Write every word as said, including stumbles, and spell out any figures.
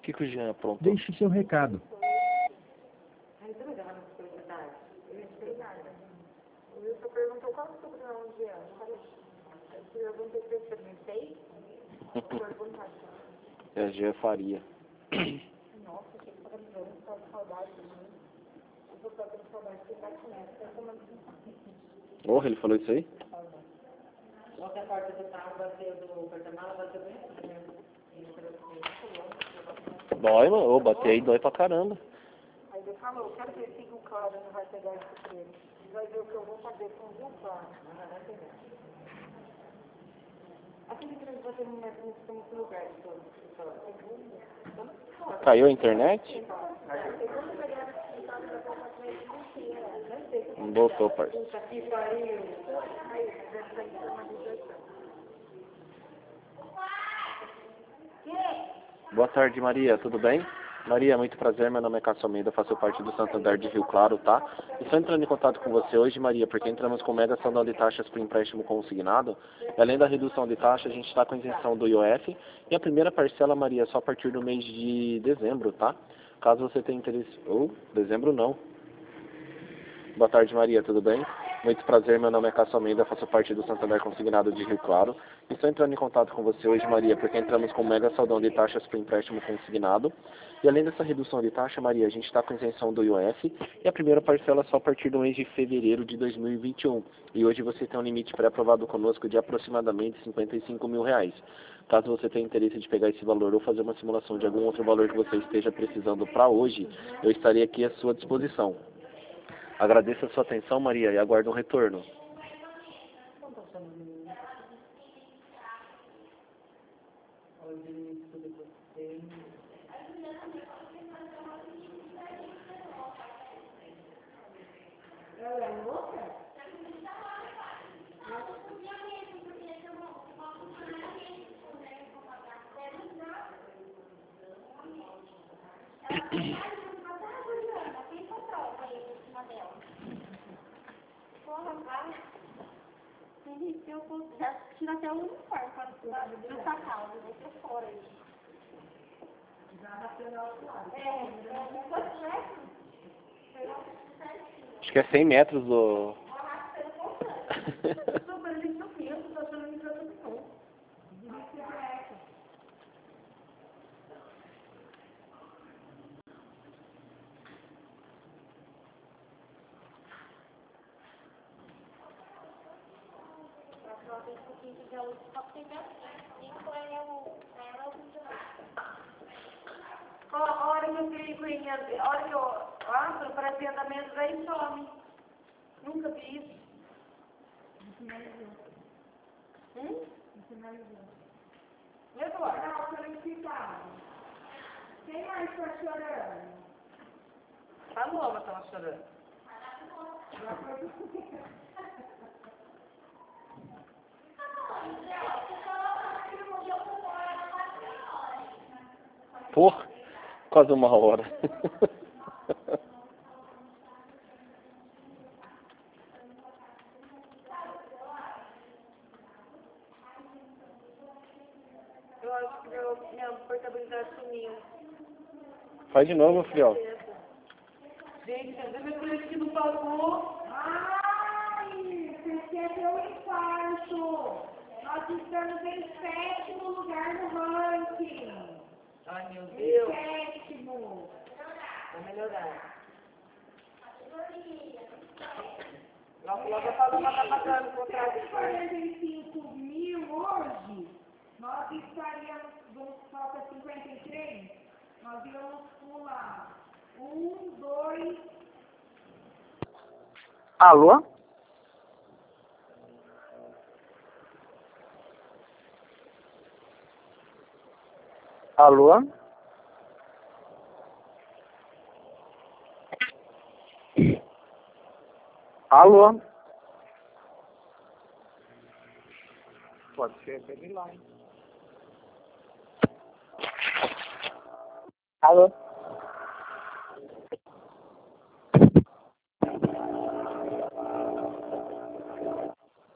que, que o Jean aprontou? Deixe seu recado. O Wilson perguntou qual é o sobrenome de Jean. Eu perguntei se eu experimentei. É Jean Faria. Nossa, que maravilhoso, estou com saudade de mim. Eu vou estar com saudade de ficar com essa. Oh, ele falou isso aí? Ontem a porta do carro bateu do porta-mala, bateu bem assim, né? Dói, mano. Ô, bater aí dói pra caramba. Aí ele falou, eu quero ver se o Claro não vai pegar esse prêmio. Ele vai ver o que eu vou fazer com o Rio Claro. Não vai pegar. Aquele que nós batemos nesse lugar de todo. Caiu a internet? Não voltou, parceiro. Boa tarde, Maria. Tudo bem? Maria, muito prazer. Meu nome é Cássio Almeida, faço parte do Santander de Rio Claro, tá? Estou entrando em contato com você hoje, Maria, porque entramos com mega sanção de taxas para empréstimo consignado. E além da redução de taxa, a gente está com isenção do I O F. E a primeira parcela, Maria, é só a partir do mês de dezembro, tá? Caso você tenha interesse... Ou, oh, dezembro não. Boa tarde, Maria. Tudo bem? Muito prazer, meu nome é Cássio Almeida, faço parte do Santander Consignado de Rio Claro. Estou entrando em contato com você hoje, Maria, porque entramos com mega saldão de taxas para empréstimo consignado. E além dessa redução de taxa, Maria, a gente está com isenção do I O F e a primeira parcela só a partir do mês de fevereiro de dois mil e vinte e um. E hoje você tem um limite pré-aprovado conosco de aproximadamente cinquenta e cinco mil reais. Caso você tenha interesse de pegar esse valor ou fazer uma simulação de algum outro valor que você esteja precisando para hoje, eu estarei aqui à sua disposição. Agradeço a sua atenção, Maria, e aguardo um retorno. Eu já tiro até o uniforme para justa causa, vou ter fora aí. Já bateu na outra lado. É, é, quantos metros? Acho que é cem metros do... Super, ele não pensa, estou achando que eu não. A hora que eu clico, a hora que eu abro para andamento, aí some. Nunca vi isso. Hum? Eduardo? Não, solicitado. Quem mais está chorando? A Loma estava chorando. Porra, quase uma hora. Eu acho que meu, minha portabilidade sumiu. Faz de novo, filho. Gente, cadê meu cliente que não pagou? Ai, você quer ter um infarto. Nós estamos em sétimo lugar no ranking. Ai, meu Deus. Sétimo. Vou melhorar. Logo, logo eu falo uma tá pagando o contrato. Se quarenta e cinco mil hoje, nós estaríamos, falta cinquenta e três, nós íamos pular. Um, dois... Alô? Alô? Alô? Pode ser até de lá, hein? Alô?